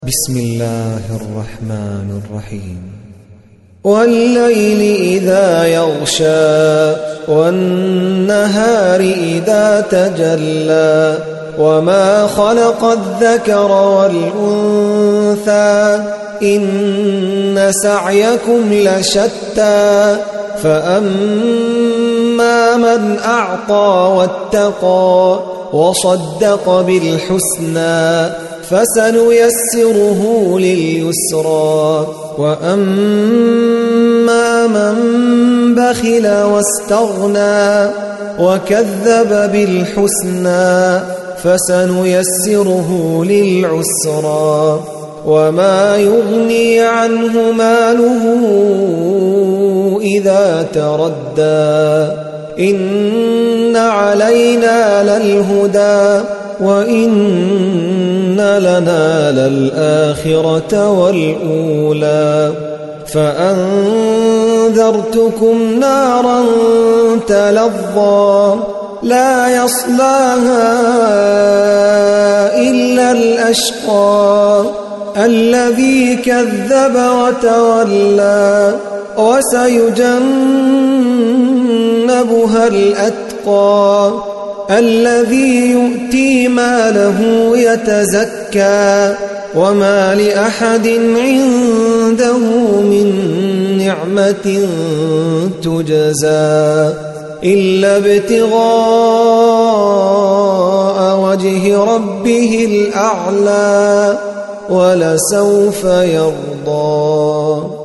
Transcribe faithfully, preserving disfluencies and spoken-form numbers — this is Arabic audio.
بسم الله الرحمن الرحيم. والليل إذا يغشى والنهار إذا تجلى وما خلق الذكر والأنثى إن سعيكم لشتى فأما من أعطى واتقى وصدق بالحسنى فسنيسره لليسرى وأما من بخل واستغنى وكذب بالحسنى فسنيسره للعسرى وما يغني عنه ماله إذا تردى إن علينا للهدى وإن لنا للآخرة والأولى فأنذرتكم نارا تلظى لا يصلاها إلا الأشقى الذي كذب وتولى وسيجنبها الأتقى الذي يؤتي ماله يتزكى وما لأحد عنده من نعمة تجزى إلا ابتغاء وجه ربه الأعلى ولسوف يرضى.